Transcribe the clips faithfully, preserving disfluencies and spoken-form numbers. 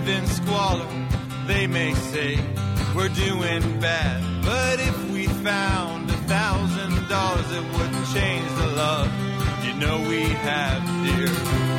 in squalor. They may say we're doing bad, but if we found a thousand dollars, it wouldn't change the love you know we have, dear.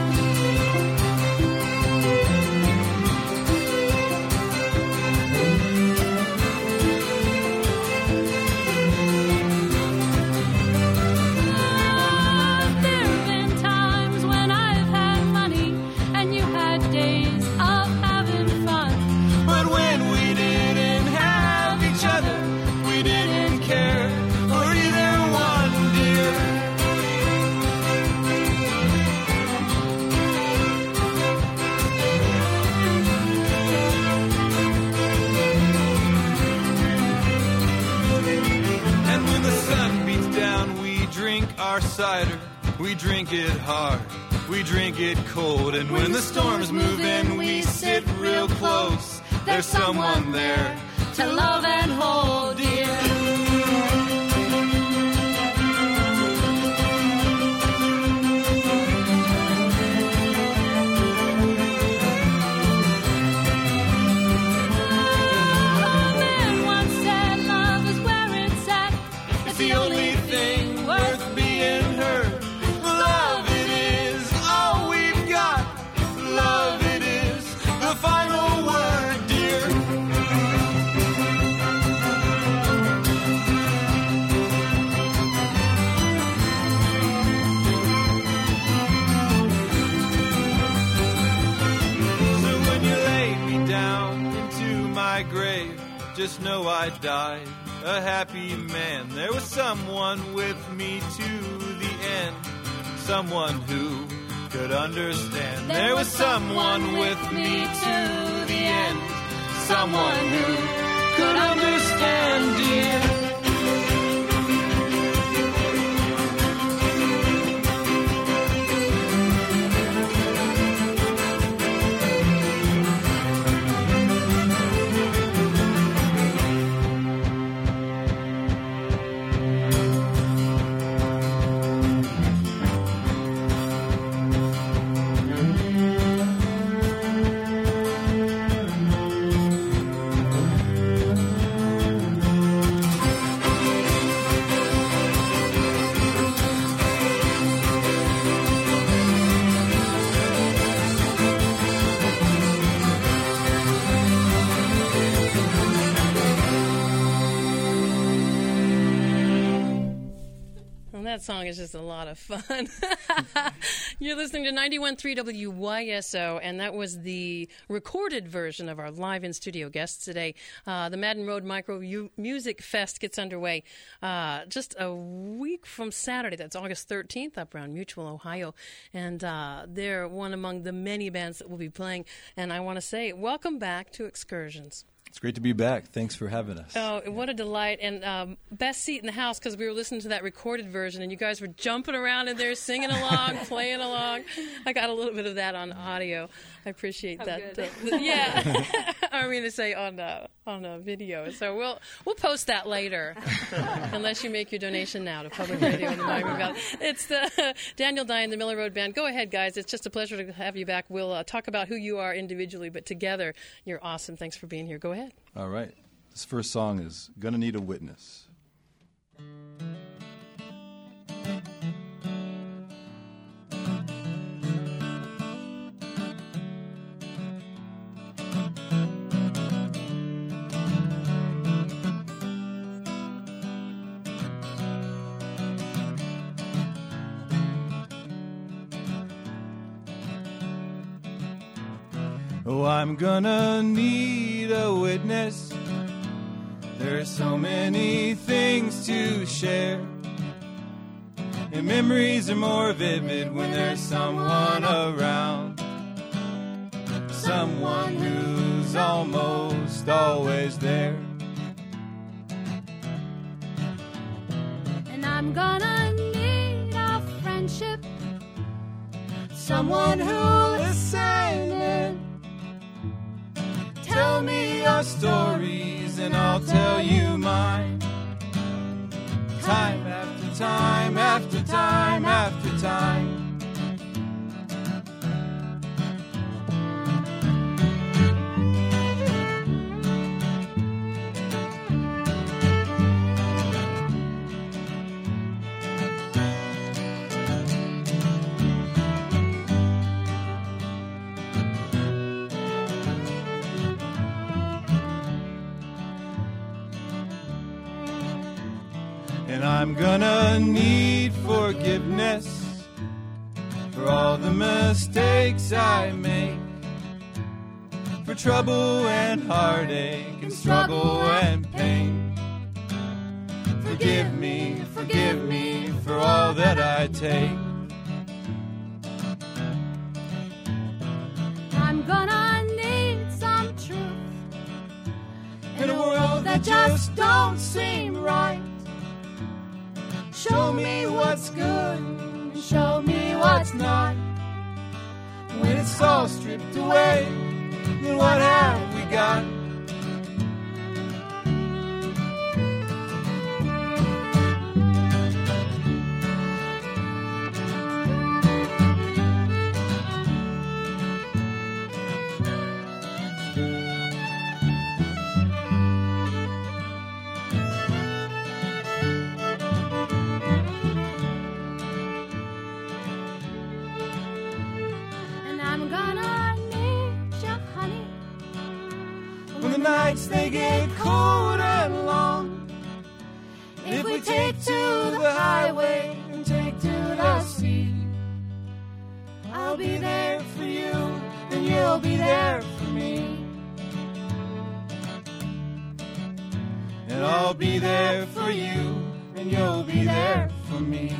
Our cider, we drink it hard, we drink it cold, and when the storms move in, we sit real close. There's someone there to love and hold, dear. Just know I died a happy man. There was someone with me to the end, someone who could understand. There was someone with me to the end, someone who could understand, dear. That song is just a lot of fun. You're listening to ninety-one point three W Y S O, and that was the recorded version of our live in-studio guests today. Uh, the Madden Road Micro U- Music Fest gets underway uh, just a week from Saturday. That's August thirteenth up around Mutual, Ohio. And uh, they're one among the many bands that will be playing. And I want to say, welcome back to Excursions. It's great to be back. Thanks for having us. Oh, what a delight. And um, best seat in the house, because we were listening to that recorded version, and you guys were jumping around in there, singing along, playing along. I got a little bit of that on audio. I appreciate How that. good. Uh, yeah. I mean to say on uh, on a video. So we'll we'll post that later, unless you make your donation now to Public Radio in the Miami Valley. It's the uh, Daniel Dye and the Miller Road Band. Go ahead, guys. It's just a pleasure to have you back. We'll uh, talk about who you are individually, but together, you're awesome. Thanks for being here. Go ahead. All right. This first song is Gonna Need a Witness. Oh, I'm gonna need a witness. There's so many things to share, and memories are more vivid when there's someone around, someone who's almost always there. And I'm gonna need a friendship, someone who'll listen in. Tell me your stories and I'll tell you mine. Time after time after time after time. I'm gonna need forgiveness for all the mistakes I make, for trouble and heartache and struggle and pain. Forgive me, forgive me for all that I take. I'm gonna need some truth In a world that just don't seem right, show me what's good, show me what's not. When it's all stripped away, then what have we got? and I'm gonna need you, honey. When the nights they get cold and long, if we take to the highway and take to the sea, I'll be there for you and you'll be there for me. And I'll be there for you and you'll be there for me.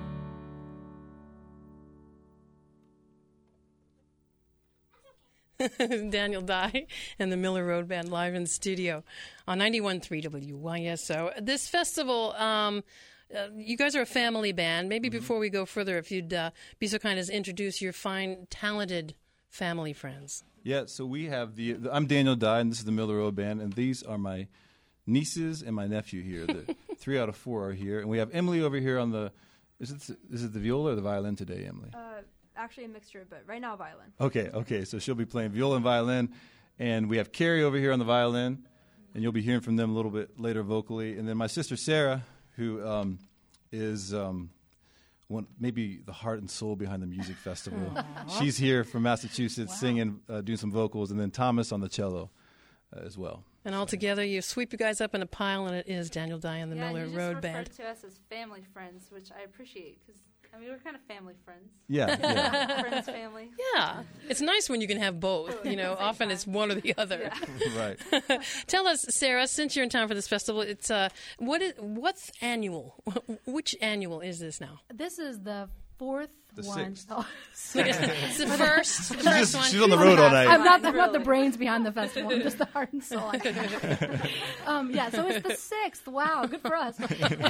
Daniel Dye and the Miller Road Band live in studio on ninety-one point three W Y S O. This festival, um, uh, you guys are a family band. Maybe before we go further, if you'd uh, be so kind as introduce your fine, talented family friends. Yeah, so we have the, the I'm Daniel Dye and this is the Miller Road Band, and these are my nieces and my nephew here. The three out of four are here, and we have Emily over here on the. Is it is it the viola or the violin today, Emily? Uh, actually a mixture, but right now violin. Okay, okay. So she'll be playing viola and violin, and we have Carrie over here on the violin, and you'll be hearing from them a little bit later vocally. And then my sister Sarah, who um, is um, one, maybe the heart and soul behind the music festival. She's here from Massachusetts, Wow. singing, uh, doing some vocals, and then Thomas on the cello uh, as well. And all together, you sweep you guys up in a pile, and it is Daniel Dye and the yeah, Miller you just Road refer Band. to us as family friends, which I appreciate because I mean we're kind of family friends. Yeah, yeah. Friends, family. Yeah, it's nice when you can have both. You know, At the same often time. it's one or the other. Right. Tell us, Sarah, since you're in town for this festival, it's uh, what is what's annual? Which annual is this now? This is the fourth The one. sixth. Oh, It's the first, the first one. She's on the road all night. I'm not, the, I'm not the Really. brains behind the festival. I'm just the heart and soul. um, yeah, so it's the sixth. Wow, good for us.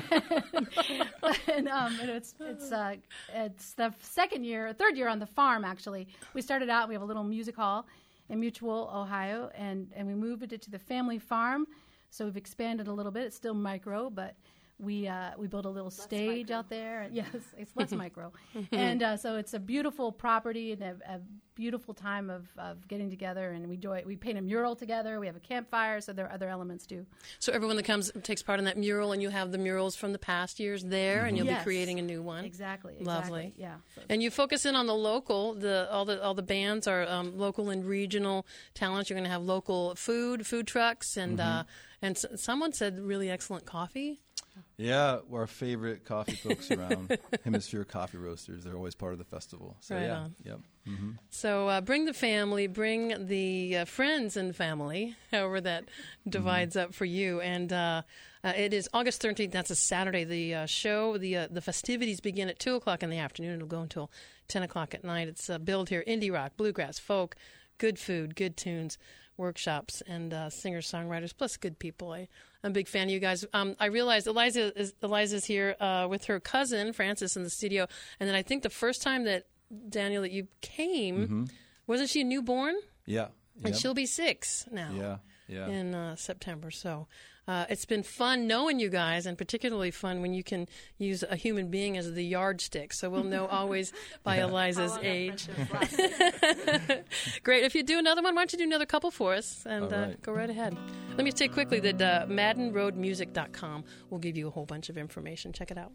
and um, and it's it's uh, it's the second year, third year on the farm. Actually, we started out. We have a little music hall in Mutual, Ohio, and and we moved it to the family farm. So we've expanded a little bit. It's still micro, but we uh, we built a little stage micro. out there. Yes, it's less micro, and uh, so it's a beautiful property and a, a beautiful time of, of getting together. And we enjoy. We paint a mural together. We have a campfire, so there are other elements too. So everyone that comes takes part in that mural, and you have the murals from the past years there, and you'll Yes. be creating a new one. Exactly. Lovely. Exactly. Yeah. So And you focus in on the local. The all the all the bands are um, local and regional talents. You're going to have local food, food trucks, and uh, and s- someone said really excellent coffee. Yeah, our favorite coffee folks around, Hemisphere Coffee Roasters. They're always part of the festival. So Right yeah, on. yep. hmm So uh, bring the family, bring the uh, friends and family, however that divides up for you. And uh, uh, it is August thirteenth. That's a Saturday. The uh, show, the uh, the festivities begin at two o'clock in the afternoon. It'll go until ten o'clock at night. It's uh, billed here: indie rock, bluegrass, folk, good food, good tunes, workshops, and uh, singer-songwriters, plus good people. I, I'm a big fan of you guys. Um, I realized Eliza is, Eliza's here uh, with her cousin, Frances, in the studio. And then I think the first time that, Daniel, that you came, wasn't she a newborn? Yeah. And yep. she'll be six now Yeah. Yeah. in uh, September. So uh, it's been fun knowing you guys, and particularly fun when you can use a human being as the yardstick. So we'll know always by Eliza's How long our age. friendship's lasted. Great. If you do another one, why don't you do another couple for us? And All uh, right. go right ahead. Let me say quickly that uh, madden road music dot com will give you a whole bunch of information. Check it out.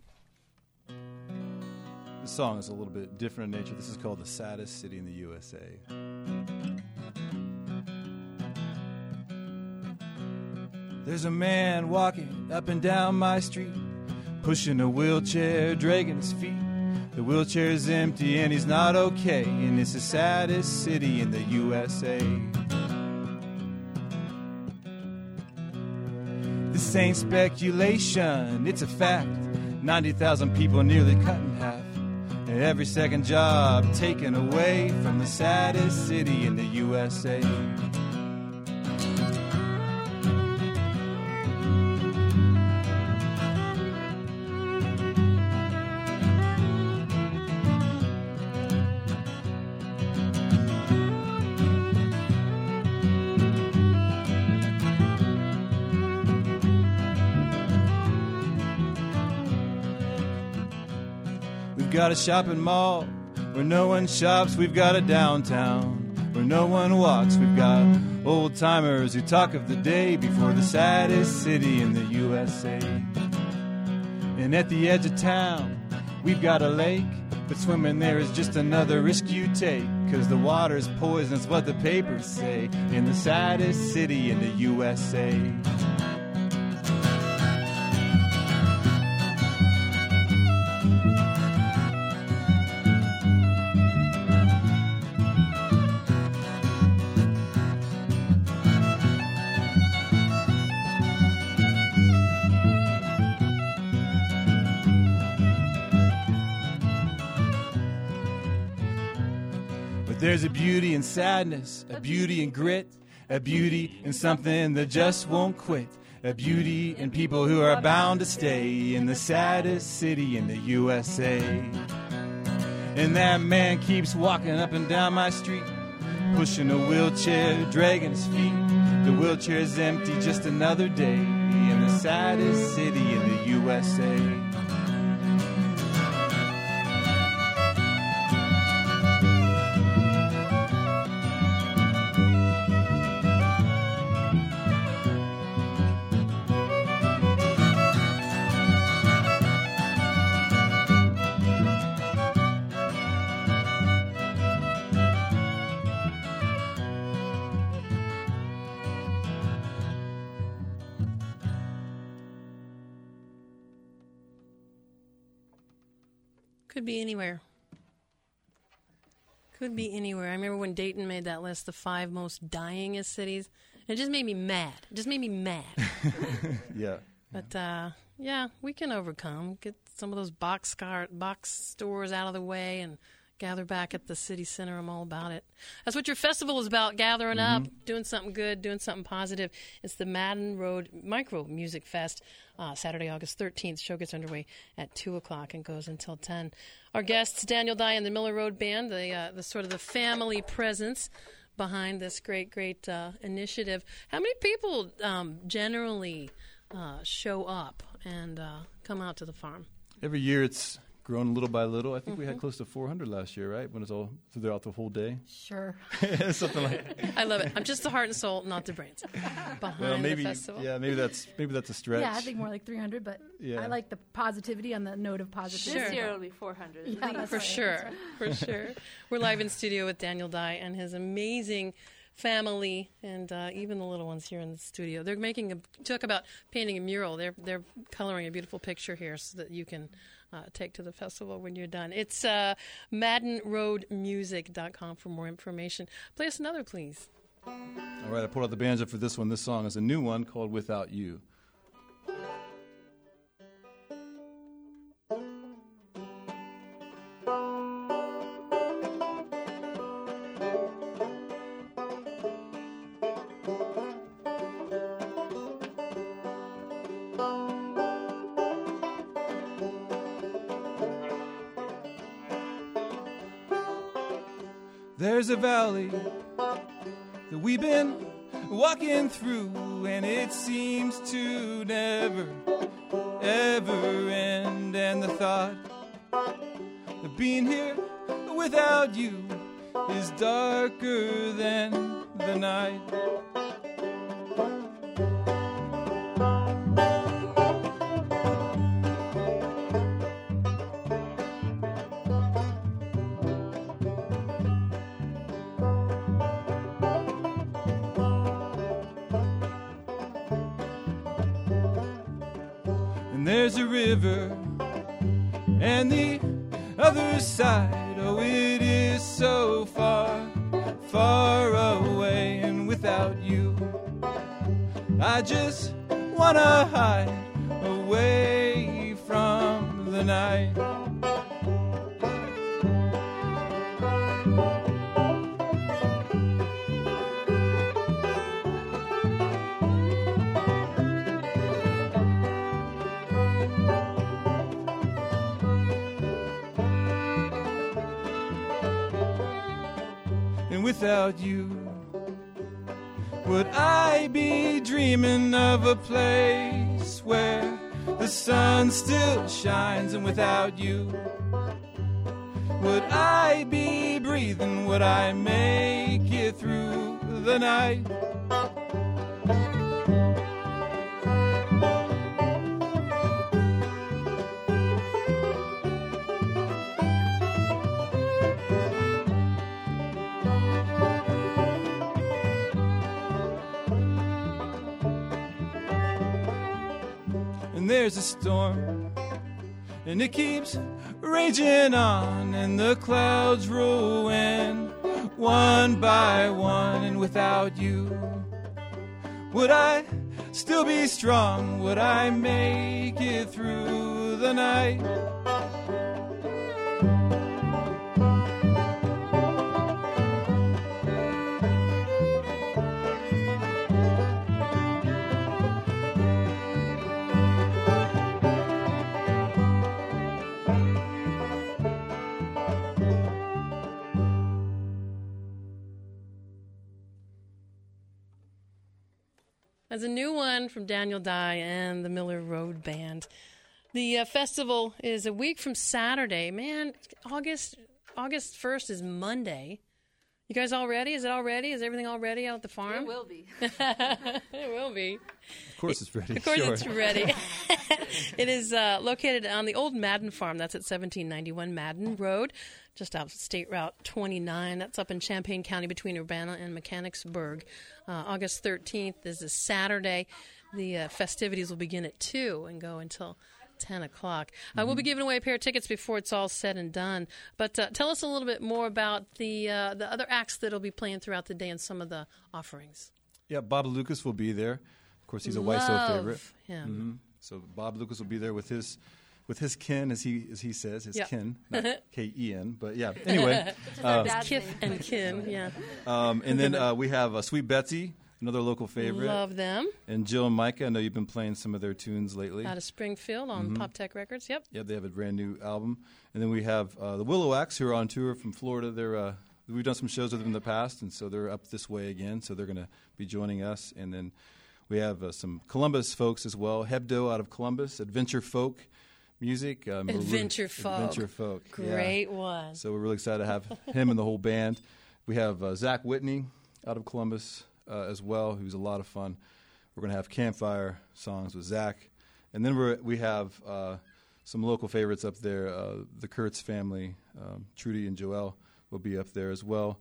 This song is a little bit different in nature. This is called The Saddest City in the U S A. There's a man walking up and down my street, pushing a wheelchair, dragging his feet. The wheelchair's empty and he's not okay, and it's the saddest city in the U S A. This ain't speculation, it's a fact. ninety thousand people nearly cut in half. And every second job taken away from the saddest city in the U S A. We've got a shopping mall where no one shops. We've got a downtown where no one walks. We've got old timers who talk of the day before the saddest city in the U S A. And at the edge of town, we've got a lake, but swimming there is just another risk you take, 'cause the water's poisonous, what the papers say, in the saddest city in the U S A. There's a beauty in sadness, a beauty in grit, a beauty in something that just won't quit, a beauty in people who are bound to stay in the saddest city in the U S A. And that man keeps walking up and down my street, pushing a wheelchair, dragging his feet. The wheelchair's empty, just another day in the saddest city in the U S A. Could be anywhere. Could be anywhere. I remember when Dayton made that list, the five most dyingest cities. It just made me mad. It just made me mad. Yeah. But, uh, yeah, we can overcome. Get some of those box car, box stores out of the way and gather back at the city center. I'm all about it. That's what your festival is about, gathering mm-hmm. up, doing something good, doing something positive. It's the Madden Road Micro Music Fest, uh, Saturday, August thirteenth. Show gets underway at two o'clock and goes until ten. Our guests, Daniel Dye and the Miller Road Band, the, uh, the sort of the family presence behind this great, great uh, initiative. How many people um, generally uh, show up and uh, come out to the farm? Every year it's grown little by little. I think mm-hmm. we had close to four hundred last year, right? When it's all throughout the whole day. Sure. Something like that. I love it. I'm just the heart and soul, not the brains. Behind well, maybe, the festival. Yeah, maybe that's maybe that's a stretch. Yeah, I think more like three hundred, but yeah. I like the positivity on the note of positivity. Sure. This year it'll be four hundred. Yeah, that's for right. sure. For sure. We're live in studio with Daniel Dye and his amazing family, and uh, even the little ones here in the studio. They're making a talk about painting a mural. They're they're coloring a beautiful picture here so that you can uh, take to the festival when you're done. It's uh, madden road music dot com for more information. Play us another, please. All right, I pulled out the banjo for this one. This song is a new one called Without You. There's a valley that we've been walking through, and it seems to never, ever end. And the thought of being here without you is darker than the night. and there's a river, and the other side, oh, it is so far, far away, and without you, I just wanna hide away from the night. And without you, would I be dreaming of a place where the sun still shines? And without you, would I be breathing? Would I make it through the night? And there's a storm, and it keeps raging on, and the clouds roll in one by one. And without you, would I still be strong? Would I make it through the night? As a new one from Daniel Dye and the Miller Road Band. The uh, festival is a week from Saturday. Man, August August first is Monday. You guys all ready? Is it all ready? Is everything all ready out at the farm? It will be. It will be. Of course it's ready. Of course Sure. it's ready. It is uh, located on the old Madden farm. That's at seventeen ninety-one Madden Road, just off State Route twenty-nine. That's up in Champaign County between Urbana and Mechanicsburg. Uh, August thirteenth is a Saturday. The uh, festivities will begin at two and go until ten o'clock. Uh, mm-hmm. We'll be giving away a pair of tickets before it's all said and done. But uh, tell us a little bit more about the uh, the other acts that will be playing throughout the day and some of the offerings. Yeah, Bob Lucas will be there. Of course, he's a Y S O Love favorite. him. Mm-hmm. So Bob Lucas will be there with his with his kin, as he as he says, his Yep. kin, not K E N. But yeah, anyway. uh, Dad's Kith name. and kin, yeah. um, and then uh, we have uh, Sweet Betsy, another local favorite. Love them. And Jill and Micah, I know you've been playing some of their tunes lately. Out of Springfield on Mm-hmm. Pop Tech Records, yep. Yeah, they have a brand new album. And then we have uh, the Willow Axe, who are on tour from Florida. They're uh, we've done some shows with them in the past, and so they're up this way again. So they're going to be joining us. And then we have uh, some Columbus folks as well. Hebdo out of Columbus, Adventure Folk music. Um, we're really- Adventure Folk. Adventure Folk. yeah. Great one. So we're really excited to have him and the whole band. We have uh, Zach Whitney out of Columbus uh, as well, who's a lot of fun. We're going to have campfire songs with Zach. And then we're, we have uh, some local favorites up there. Uh, the Kurtz family, um, Trudy and Joelle, will be up there as well.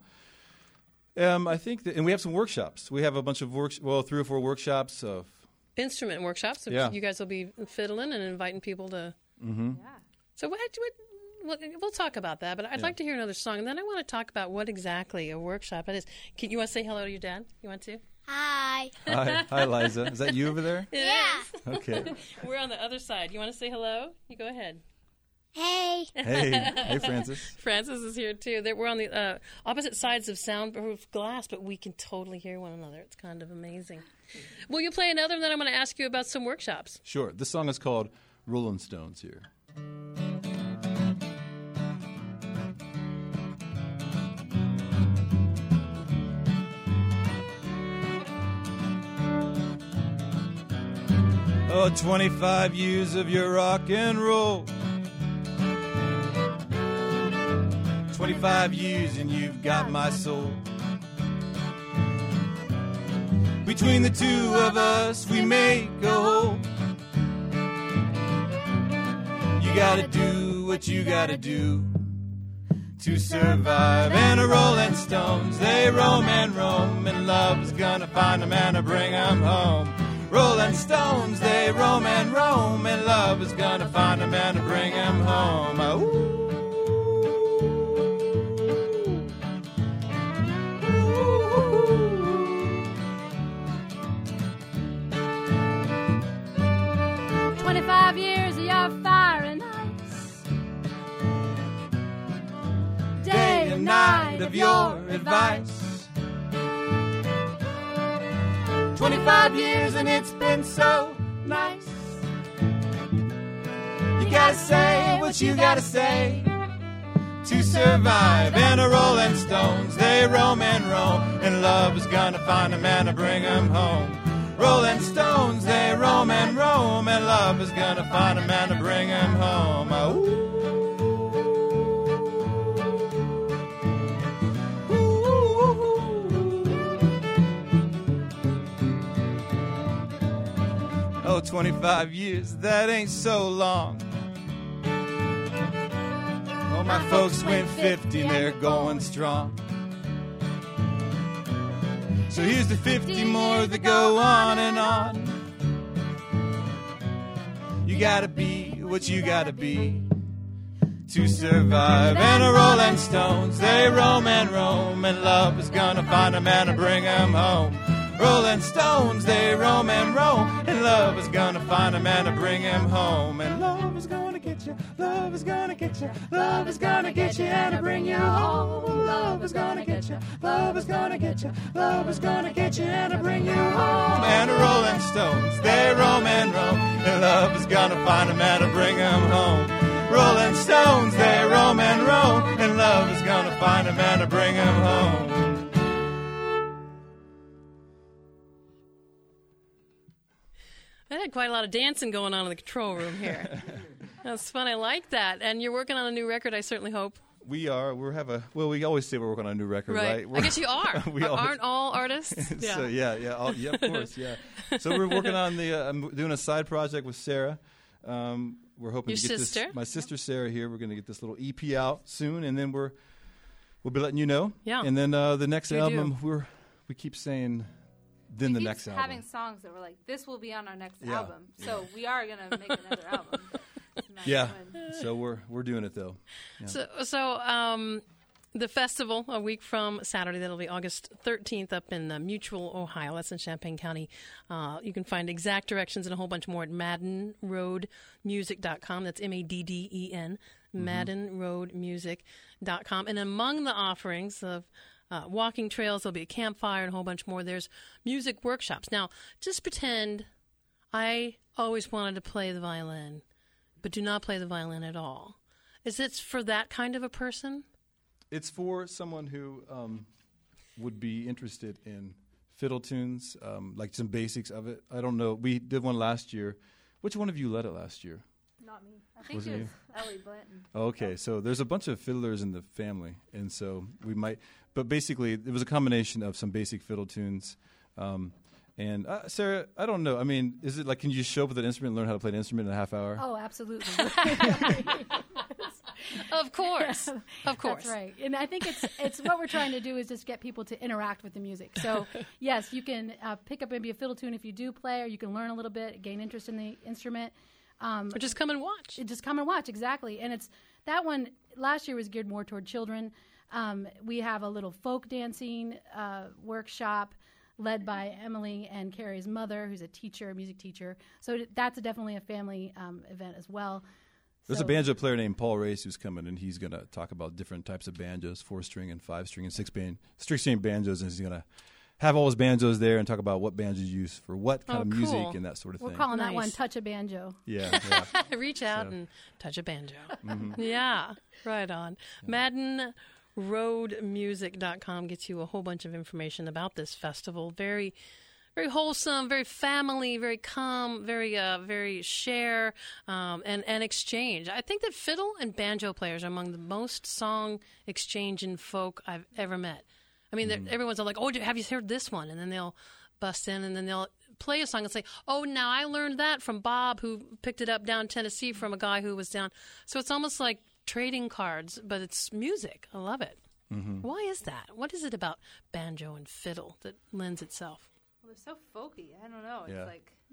Um, I think, that, and we have some workshops. We have a bunch of works, well, three or four workshops of. Instrument workshops. So Yeah. You guys will be fiddling and inviting people to. Mm-hmm. Yeah. So what, what, we'll, we'll talk about that, but I'd Yeah. like to hear another song. And then I want to talk about what exactly a workshop it is. Can you want to say hello to your dad? You want to? Hi. Hi, hi, Liza. Is that you over there? It Yeah. is. Okay. We're on the other side. You want to say hello? You go ahead. Hey. Hey, hey, Francis. Francis is here too. They're, we're on the uh, opposite sides of soundproof glass, but we can totally hear one another. It's kind of amazing. Will you play another? And then I'm going to ask you about some workshops. Sure. This song is called Rolling Stones here. Oh, twenty-five years of your rock and roll. twenty-five years and you've got my soul. Between the two of us, we make a whole. You gotta do what you gotta do to survive. And the Rolling Stones, they roam and roam, and love's gonna find 'em and bring 'em home. Rolling Stones, they roam and roam, and love is gonna find a man to bring him home. Ooh. Twenty-five years of your fire and ice, Day and night of your advice. Twenty-five years and it's been so nice. You gotta say what you gotta say to survive. And the Rolling Stones, they roam and roam, and love is gonna find a man to bring him home. Rolling Stones, they roam and roam, and love is gonna find a man to bring him home. Ooh. Oh, twenty-five years, that ain't so long. Oh, my folks went fifty, and they're going strong. So here's the fifty more that go on and on. You gotta be what you gotta be to survive. And the Rolling Stones, they roam and roam, and love is gonna find a man to bring him home. Rolling Stones, they roam and roam, and love is gonna find a man to bring him home. And love is gonna get you, love is gonna get you, love is gonna get you and bring you home. Love is gonna get you, love is gonna get you, love is gonna get you and bring you home. And the Rolling Stones, they roam and roam, and love is gonna find a man to bring him home. Rolling Stones, they roam and roam, and love is gonna find a man to bring him home. I had quite a lot of dancing going on in the control room here. That's fun. I like that. And you're working on a new record, I certainly hope. We are. We have a. Well, we always say we're working on a new record, right? right? I guess you are. we Aren't all artists? Yeah. So yeah, yeah, all, yeah, of course, yeah. So we're working on the. Uh, I'm doing a side project with Sarah. Um, we're hoping Your to get sister? this. My sister Sarah here. We're going to get this little E P out soon, and then we're we'll be letting you know. Yeah. And then uh, the next You album, do. we're we keep saying. Then we the keep next album. having songs that were like, this will be on our next Yeah, album. So we are going to make another album. It's a matter Yeah. of when. So we're we're doing it though. Yeah. So, so um, the festival, a week from Saturday, that'll be August thirteenth up in uh, Mutual, Ohio. That's in Champaign County. Uh, you can find exact directions and a whole bunch more at madden road music dot com. That's M A D D E N, madden road music dot com. And among the offerings of Uh, walking trails, there'll be a campfire and a whole bunch more. There's music workshops. Now, just pretend I always wanted to play the violin, but do not play the violin at all. Is it for that kind of a person? It's for someone who um, would be interested in fiddle tunes, um, like some basics of it. I don't know. We did one last year. Which one of you led it last year? Not me. I think Was it it was Ellie Blanton. Okay, so there's a bunch of fiddlers in the family, and so we might. But basically, it was a combination of some basic fiddle tunes. Um, and uh, Sarah, I don't know. I mean, is it like can you just show up with an instrument and learn how to play an instrument in a half hour? Oh, absolutely. Of course, of course. That's right. And I think it's it's what we're trying to do is just get people to interact with the music. So yes, you can uh, pick up maybe a fiddle tune if you do play, or you can learn a little bit, gain interest in the instrument. Um, Or just come and watch. just come and watch, exactly. And it's that one last year was geared more toward children. Um, we have a little folk dancing uh, workshop led by Emily and Carrie's mother, who's a teacher, a music teacher. So that's definitely a family um, event as well. There's So- a banjo player named Paul Race who's coming, and he's going to talk about different types of banjos, four-string and five-string and six-string six-string banjos, and he's going to have all his banjos there and talk about what banjos use for what kind Oh, of music cool. and that sort of We're thing. calling that Nice. one Touch a Banjo. Yeah, yeah. Reach out So- and touch a banjo. Mm-hmm. Yeah, right on. madden road music dot com gets you a whole bunch of information about this festival. Very, very wholesome, very family, very calm, very, uh, very share um, and and exchange. I think that fiddle and banjo players are among the most song exchange in folk I've ever met. I mean, mm. everyone's like, "Oh, have you heard this one?" And then they'll bust in, and then they'll play a song and say, "Oh, now I learned that from Bob, who picked it up down in Tennessee from a guy who was down." So it's almost like trading cards, but it's music. I love it. Mm-hmm. Why is that? What is it about banjo and fiddle that lends itself? Well, they're so folky. I don't know. It's Yeah. like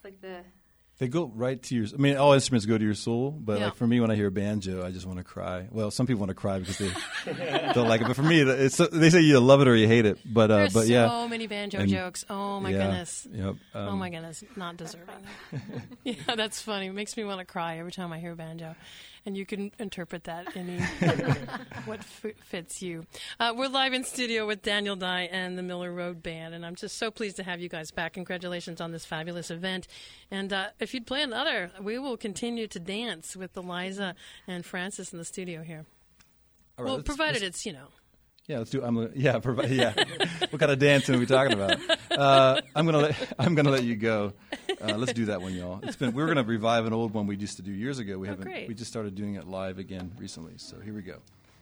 like the. They go right to your. I mean, all instruments go to your soul, but Yeah. like for me, when I hear a banjo, I just want to cry. Well, some people want to cry because they don't like it, but for me, it's they say you love it or you hate it. But uh, There's but so yeah, many banjo And- jokes. Oh my yeah, goodness. Yep, oh um, my goodness. Not deserving. Yeah, that's funny. It makes me want to cry every time I hear banjo. And you can interpret that any what f- fits you. Uh, we're live in studio with Daniel Dye and the Miller Road Band, and I'm just so pleased to have you guys back. Congratulations on this fabulous event. And uh, if you'd play another, we will continue to dance with Eliza and Francis in the studio here. all right, Well, let's- provided let's- it's, you know. Yeah, let's do. I'm gonna, yeah, provi- yeah. What kind of dancing are we talking about? Uh, I'm gonna let I'm gonna let you go. Uh, let's do that one, y'all. It's been we're gonna revive an old one we used to do years ago. We Oh, haven't. great. We just started doing it live again recently. So here we go.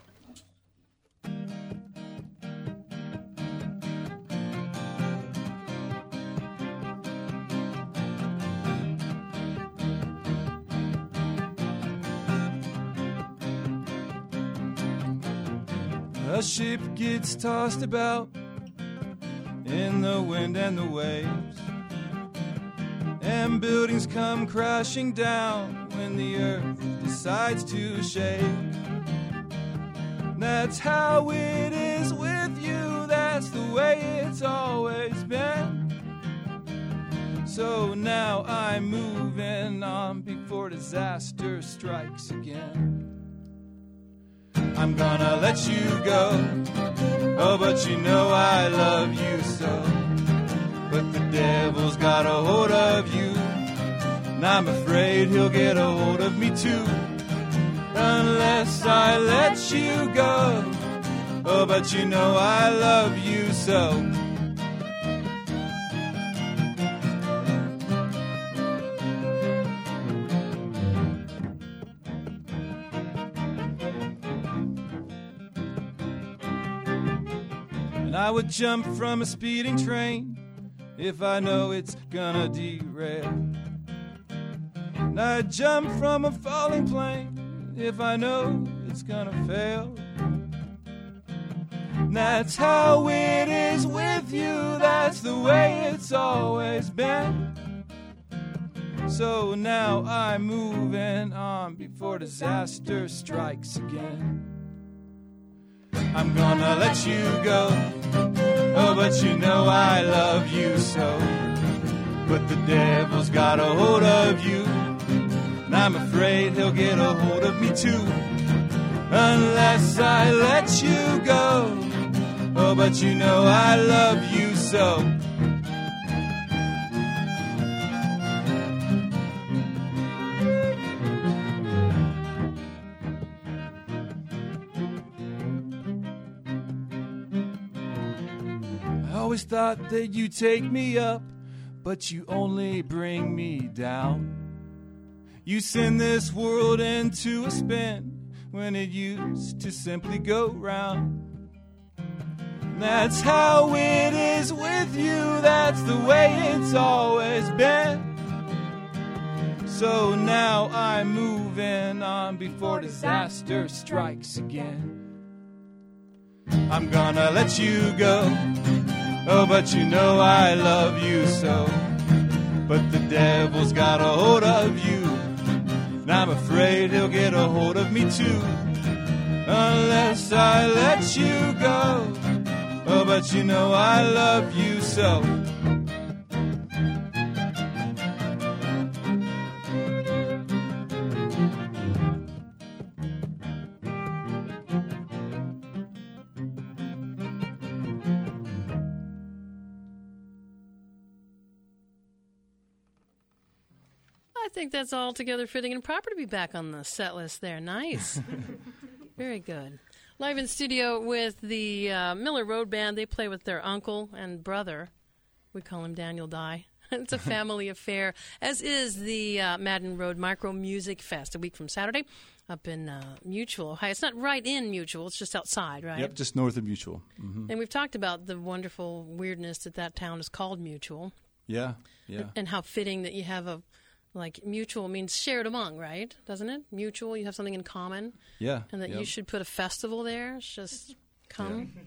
A ship gets tossed about in the wind and the waves, and buildings come crashing down when the earth decides to shake. That's how it is with you, that's the way it's always been. So now I'm moving on before disaster strikes again. I'm gonna let you go, oh, but you know I love you so. But the devil's got a hold of you, and I'm afraid he'll get a hold of me too. Unless I let you go, oh, but you know I love you so. And I would jump from a speeding train if I know it's gonna derail. And I'd jump from a falling plane if I know it's gonna fail. And that's how it is with you, that's the way it's always been. So now I'm moving on before disaster strikes again. I'm gonna let you go, oh, but you know I love you so. But the devil's got a hold of you, and I'm afraid he'll get a hold of me too. Unless I let you go, oh, but you know I love you so. I always thought that you take me up, but you only bring me down. You send this world into a spin when it used to simply go round. That's how it is with you, that's the way it's always been. So now I'm moving on before disaster strikes again. I'm gonna let you go, oh, but you know I love you so. But the devil's got a hold of you, and I'm afraid he'll get a hold of me too. Unless I let you go, oh, but you know I love you so. I think that's altogether fitting and proper to be back on the set list there. Nice. Very good. Live in studio with the uh, Miller Road Band. They play with their uncle and brother. We call him Daniel Dye. It's a family affair, as is the uh, Madden Road Micro Music Fest, a week from Saturday up in uh, Mutual, Ohio. It's not right in Mutual. It's just outside, right? Yep, just north of Mutual. Mm-hmm. And we've talked about the wonderful weirdness that that town is called Mutual. Yeah, yeah. And how fitting that you have a, like, mutual means shared among, right? Doesn't it? Mutual, you have something in common. Yeah. And that yep. you should put a festival there. It's just come.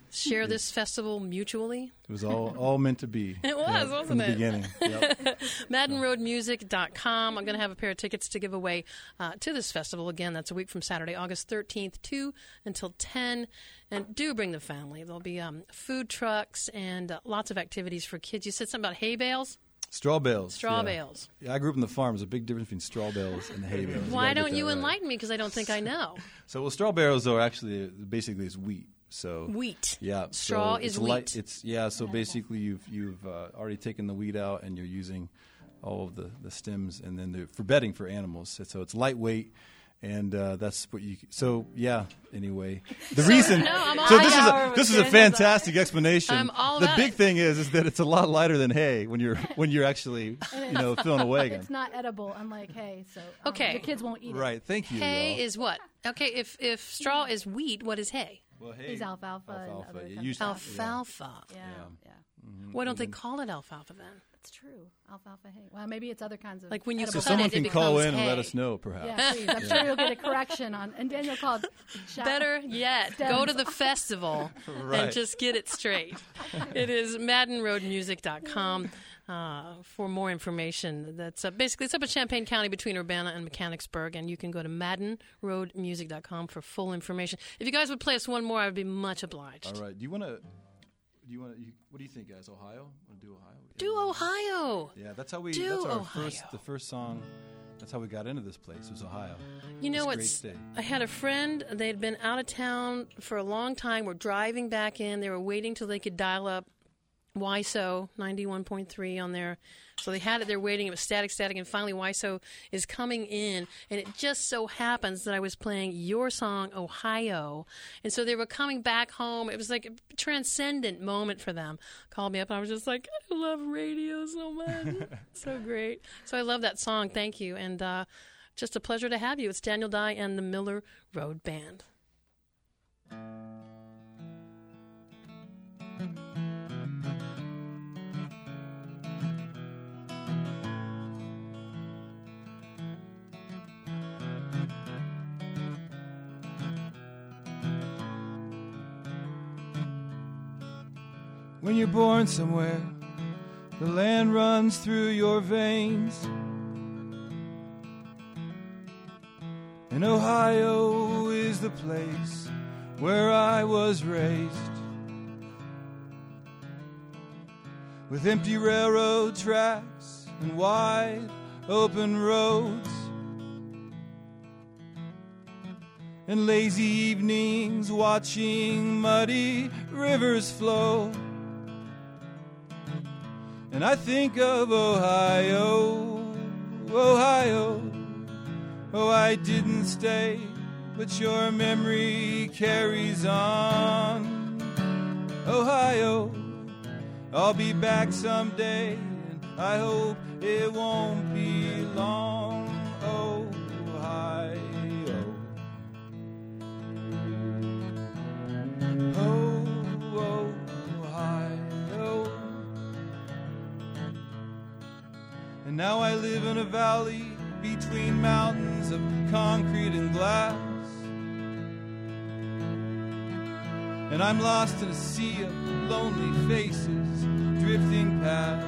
share this festival mutually? It was all, all meant to be. It was, yeah, wasn't from the it? beginning. Yep. Madden Road Music dot com. I'm going to have a pair of tickets to give away uh, to this festival. Again, that's a week from Saturday, August thirteenth, two until ten. And do bring the family. There'll be um, food trucks and uh, lots of activities for kids. You said something about hay bales? Straw bales. Straw yeah. bales. Yeah, I grew up in the farm. There's a big difference between straw bales and hay bales. Why gotta get don't that you right. enlighten me? Because I don't think I know. So, well, straw bales are actually basically it's wheat. So Wheat. Yeah, Straw so is it's wheat. light, it's yeah. So basically, you've you've uh, already taken the wheat out, and you're using all of the, the stems, and then they're for bedding for animals. So it's lightweight, and uh, that's what you. So yeah. Anyway, the reason. no, I'm all so this is hour a with this is a Daniel's fantastic explanation. I'm all the about big it. thing is is that it's a lot lighter than hay when you're when you're actually you know filling a wagon. It's not edible, unlike hay, so um, Okay. the kids won't eat it. Right. Thank you. Hay y'all. is what? Okay, if if straw is wheat, what is hay? well, hay, It's alfalfa, and Alfalfa, other yeah, kinds usually- of stuff. Alfalfa. Yeah, yeah, Why don't they call it alfalfa then? that's true. Alfalfa hay. Well, maybe it's other kinds of Like when you edible So cut someone it, it can call becomes in and let hay. us know, perhaps. Yeah, please. I'm sure you'll get a correction on. And Daniel called. Shout- Better yet, Stems. go to the festival and Right. just get it straight. It is Madden Road Music dot com uh, for more information. That's uh, basically it's up in Champaign County between Urbana and Mechanicsburg, and you can go to Madden Road Music dot com for full information. If you guys would play us one more, I would be much obliged. All right. Do you want to? Do you want to? What do you think, guys? Ohio? Want to do Ohio? Do Ohio. Yeah, that's how we. Do that's our Ohio. first. The first song. That's how we got into this place. Was Ohio. You know It's a great what's? state. I had a friend. They'd been out of town for a long time. Were driving back in. They were waiting till they could dial up Y S O ninety-one point three on there. So they had it there waiting. It was static, static, and finally Y S O is coming in. And it just so happens that I was playing your song, Ohio. And so they were coming back home. It was like a transcendent moment for them. Called me up, and I was just like, I love radio so much. So great. So I love that song. Thank you. And uh, just a pleasure to have you. It's Daniel Dye and the Miller Road Band. When you're born somewhere, the land runs through your veins. And Ohio is the place where I was raised. With empty railroad tracks and wide open roads, and lazy evenings watching muddy rivers flow. And I think of Ohio, Ohio. Oh, I didn't stay, but your memory carries on. Ohio, I'll be back someday, and I hope it won't be long. Ohio. Oh, Ohio. And now I live in a valley between mountains of concrete and glass. And I'm lost in a sea of lonely faces drifting past.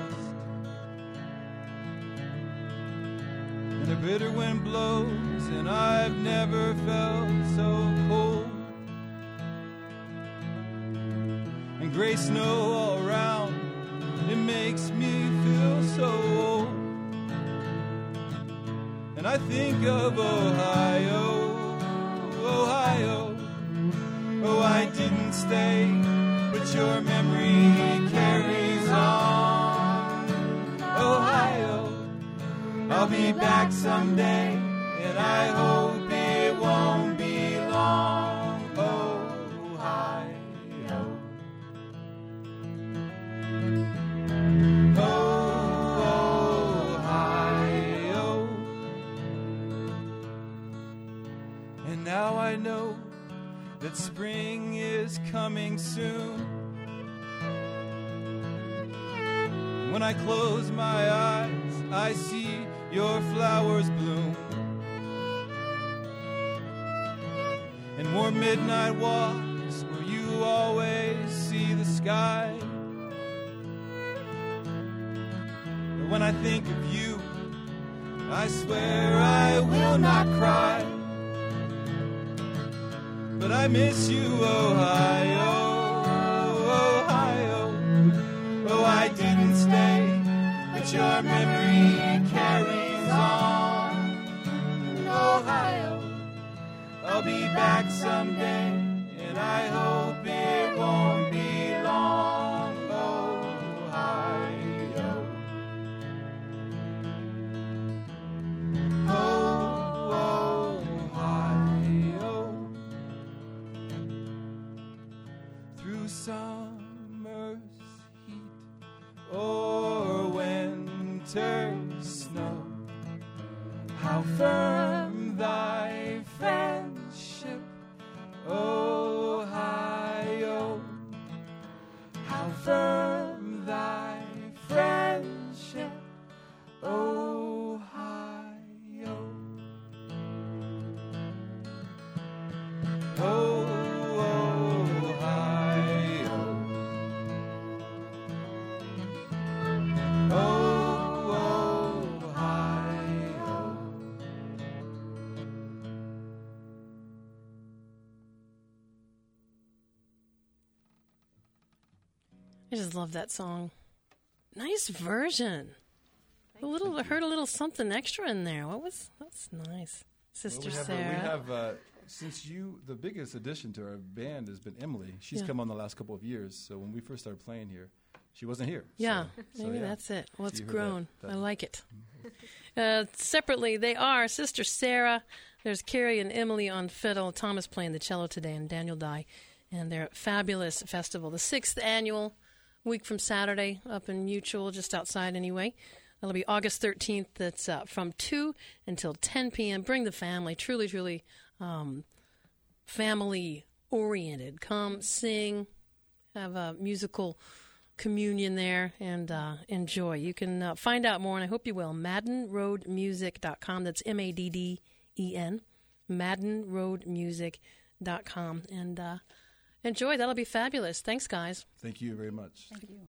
And a bitter wind blows, and I've never felt so cold. And gray snow all around, it makes me feel so old. And I think of Ohio, Ohio. Oh, I didn't stay, but your memory carries on. Ohio, I'll be back someday, and I hope it won't be long. Ohio. Oh, Ohio. And now I know that spring is coming soon. When I close my eyes, I see your flowers bloom. And more midnight walks place where you always see the sky. But when I think of you, I swear I will not cry. But I miss you, Ohio, Ohio. Oh, I didn't stay, but your memory carries on. Ohio, I'll be back someday, and I hope it won't be long. Ohio. Oh, Ohio. Through summer's heat or winter's snow, how firm thy friendship, Ohio. How firm thy friendship, Ohio. Oh, Ohio. Oh, Ohio. I just love that song. Nice version. A little, I heard a little something extra in there. What was? That's nice, Sister Well, we have, Sarah. uh, we have uh, since you, the biggest addition to our band has been Emily. She's Yeah. come on the last couple of years. So when we first started playing here, she wasn't here. Yeah, so, so, maybe yeah. that's it. Well, it's So you heard grown. that- I that- like it. Uh, separately, they are Sister Sarah. There's Carrie and Emily on fiddle. Thomas playing the cello today, and Daniel Dye. And their fabulous festival, the sixth annual, week from Saturday, up in Mutual, just outside anyway. That'll be August thirteenth. That's uh, from two until ten p.m. Bring the family. Truly, truly um, family-oriented. Come, sing, have a musical communion there, and uh, enjoy. You can uh, find out more, and I hope you will, madden road music dot com. That's M A D D E N, madden road music dot com. And uh, enjoy. That'll be fabulous. Thanks, guys. Thank you very much. Thank you.